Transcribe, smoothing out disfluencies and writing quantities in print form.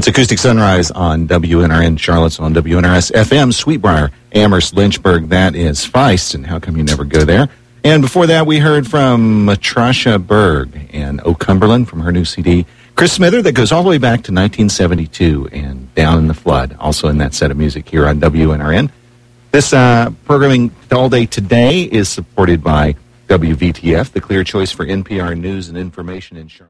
It's Acoustic Sunrise on WNRN Charlottesville, on WNRS FM, Sweetbriar, Amherst, Lynchburg. That is Feist, and how come you never go there? And before that, we heard from Matrasha Berg and O Cumberland from her new CD. Chris Smither, that goes all the way back to 1972, and Down in the Flood, also in that set of music here on WNRN. This programming all day today is supported by WVTF, the clear choice for NPR news and information in Charlotte.